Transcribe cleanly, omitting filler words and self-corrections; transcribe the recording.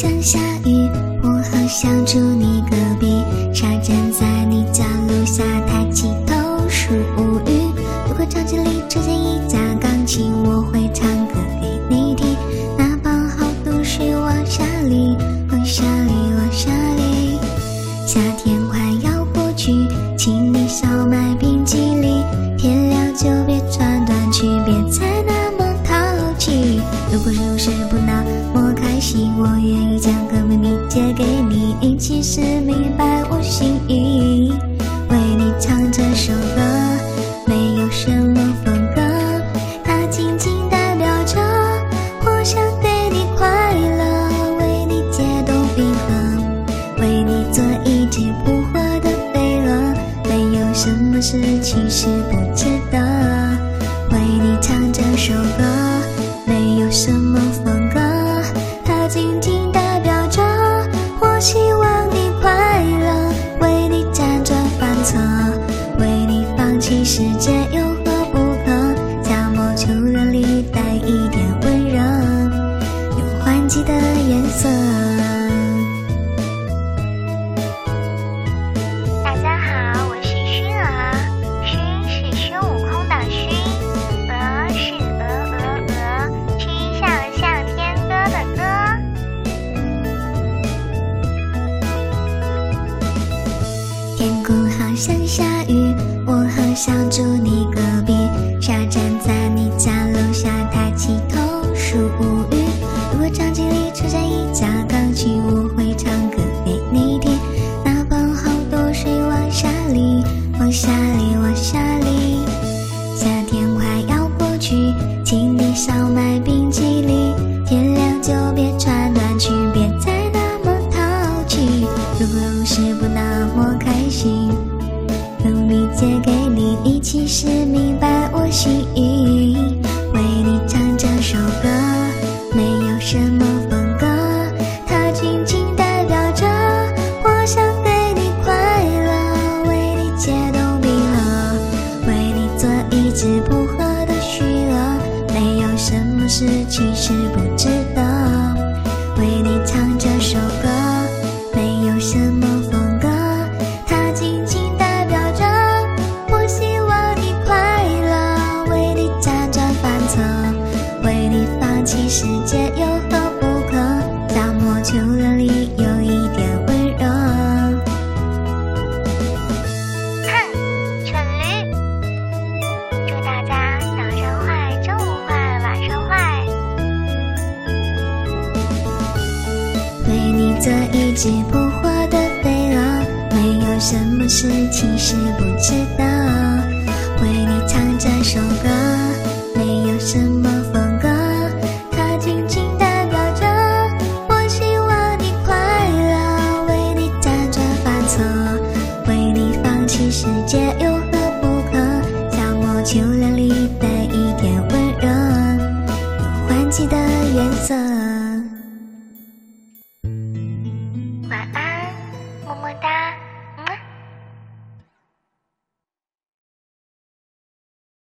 像下雨，我好想住你隔壁，傻站在你家楼下，抬起头数无语。如果场景里出现一架钢琴，我会唱歌给你听，那帮好都是往下里，往下里，往下里。夏天快要过去，请你少买冰淇淋，天亮就别穿短裙，别再那么淘气。如果有时不那么开心，我愿意将个秘密借给你，你其实明白我心意。为你唱这首歌，没有什么风格，它仅仅代表着我想给你快乐，为你解冻冰河，为你做一只扑火的飞蛾，没有什么事情是不值得。为你唱这首歌，没有什么风格，它仅仅代表着我希望你快乐，为你辗转反侧，为你放弃世界有何不可，夏末秋热里带一点温热，有换季的颜色。 大家好，我是熏儿，熏是孙悟空的熏，鹅是鹅，曲项向天歌的歌。 天空好像下雨，我好想住你隔壁，傻站在你家楼下，抬起头数无语。如果场景里出现一架钢琴，我会唱歌给你听，那帮好都是往下里，往下里，往下里。夏天快要过去，请你少买冰淇淋，天亮就别穿短裙，别再那么淘气。如果有时不那么开心，用力借给你，你其实明白我心意。为你唱这首歌，没有什么风格，它仅仅代表着我想给你快乐，为你解冻冰河，为你做一只扑火的虚蛾，没有什么事情是不值得。为你唱这首歌，没有什么风格，它仅仅代表着我希望你快乐，为你辗转反侧，为你放弃世界有何不可，夏末秋热里有一点温热。 蠢驴，祝大家早上坏，中午坏，晚上坏。 为你做一只扑火的飞蛾，没有什么事情是不值得。为你唱这首歌，没有什么风格，它仅仅代表着我希望你快乐，为你辗转反侧，为你放弃世界有